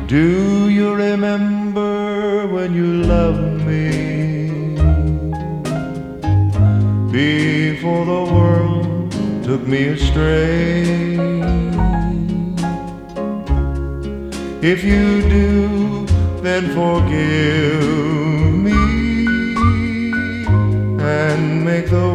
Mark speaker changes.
Speaker 1: Do you remember when you loved me before the world took me astray? If you do, then forgive me and make the